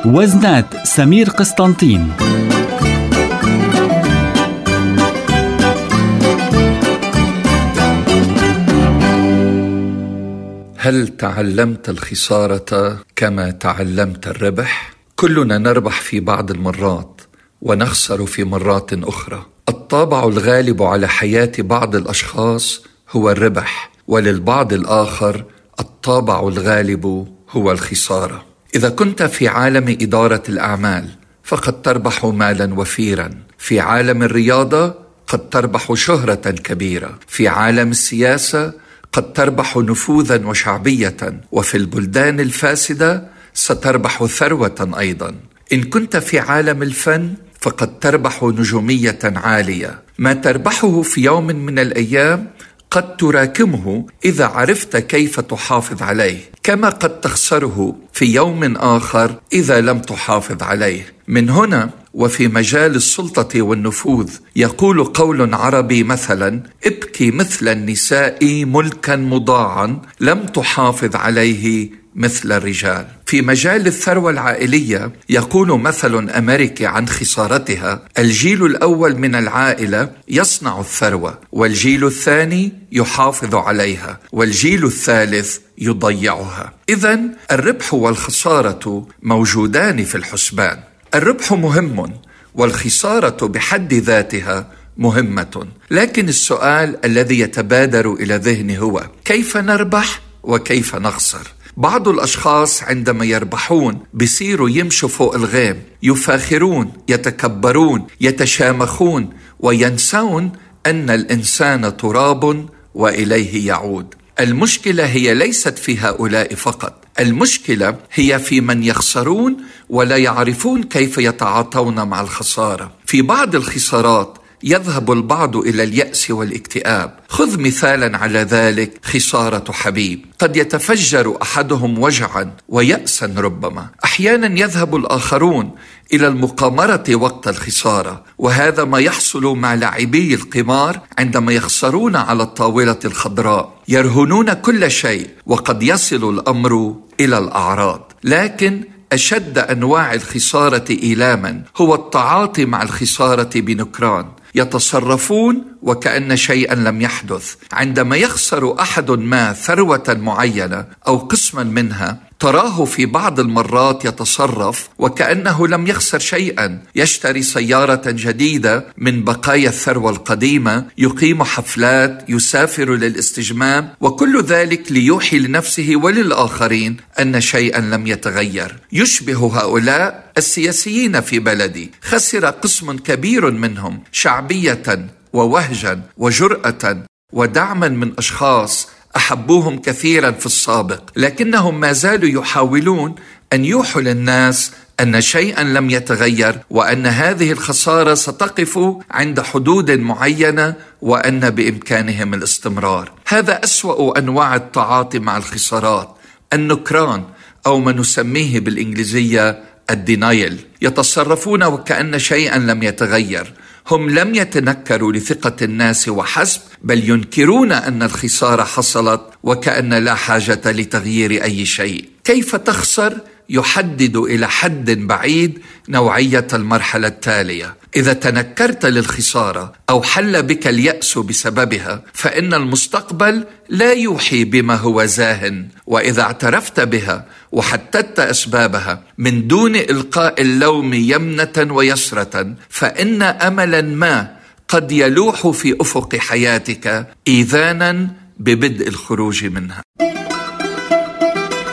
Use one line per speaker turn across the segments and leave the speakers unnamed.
وزنات سمير قسطنطين.
هل تعلمت الخسارة كما تعلمت الربح؟ كلنا نربح في بعض المرات ونخسر في مرات أخرى. الطابع الغالب على حياة بعض الأشخاص هو الربح، وللبعض الآخر الطابع الغالب هو الخسارة. إذا كنت في عالم إدارة الأعمال فقد تربح مالا وفيرا، في عالم الرياضة قد تربح شهرة كبيرة، في عالم السياسة قد تربح نفوذا وشعبية، وفي البلدان الفاسدة ستربح ثروة أيضا. إن كنت في عالم الفن فقد تربح نجومية عالية. ما تربحه في يوم من الأيام قد تراكمه إذا عرفت كيف تحافظ عليه، كما قد تخسره في يوم آخر إذا لم تحافظ عليه. من هنا وفي مجال السلطة والنفوذ يقول قول عربي مثلا: ابكي مثل النساء ملكا مضاعا لم تحافظ عليه مثل الرجال. في مجال الثروة العائلية يقول مثل أمريكي عن خسارتها: الجيل الأول من العائلة يصنع الثروة، والجيل الثاني يحافظ عليها، والجيل الثالث يضيعها. إذن الربح والخسارة موجودان في الحسبان. الربح مهم والخسارة بحد ذاتها مهمة، لكن السؤال الذي يتبادر إلى ذهني هو: كيف نربح وكيف نخسر؟ بعض الأشخاص عندما يربحون بيصيروا يمشوا فوق الغيم، يفاخرون، يتكبرون، يتشامخون، وينسون أن الإنسان تراب وإليه يعود. المشكلة هي ليست في هؤلاء فقط، المشكلة هي في من يخسرون ولا يعرفون كيف يتعاطون مع الخسارة. في بعض الخسارات يذهب البعض إلى اليأس والاكتئاب. خذ مثالا على ذلك: خسارة حبيب. قد يتفجر أحدهم وجعا ويأسا، ربما أحيانا يذهب الآخرون إلى المقامرة وقت الخسارة، وهذا ما يحصل مع لاعبي القمار عندما يخسرون على الطاولة الخضراء، يرهنون كل شيء وقد يصل الأمر إلى الأعراض. لكن أشد أنواع الخسارة إيلاما هو التعاطي مع الخسارة بنكران. يتصرفون وكأن شيئا لم يحدث. عندما يخسر أحد ما ثروة معينة أو قسما منها، تراه في بعض المرات يتصرف وكأنه لم يخسر شيئا، يشتري سيارة جديدة من بقايا الثروة القديمة، يقيم حفلات، يسافر للاستجمام، وكل ذلك ليوحي لنفسه وللآخرين أن شيئا لم يتغير. يشبه هؤلاء السياسيين في بلدي، خسر قسم كبير منهم شعبية ووهجا وجرأة ودعما من أشخاص أحبوهم كثيرا في السابق، لكنهم ما زالوا يحاولون أن يوحوا للناس أن شيئا لم يتغير، وأن هذه الخسارة ستقف عند حدود معينة، وأن بإمكانهم الاستمرار. هذا أسوأ أنواع التعاطي مع الخسارات، النكران، أو ما نسميه بالإنجليزية الدينايل. يتصرفون وكأن شيئا لم يتغير. هم لم يتنكروا لثقة الناس وحسب، بل ينكرون أن الخسارة حصلت وكأن لا حاجة لتغيير أي شيء. كيف تخسر يحدد إلى حد بعيد نوعية المرحلة التالية. إذا تنكرت للخسارة أو حل بك اليأس بسببها، فإن المستقبل لا يوحي بما هو زاهن. وإذا اعترفت بها وحددت أسبابها من دون إلقاء اللوم يمنة ويسرة، فإن أملا ما قد يلوح في أفق حياتك إيذانا ببدء الخروج منها.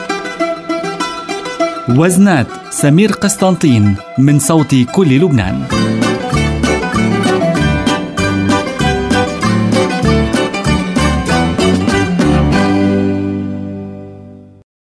وزنات سمير قسطنطين، من صوت كل لبنان.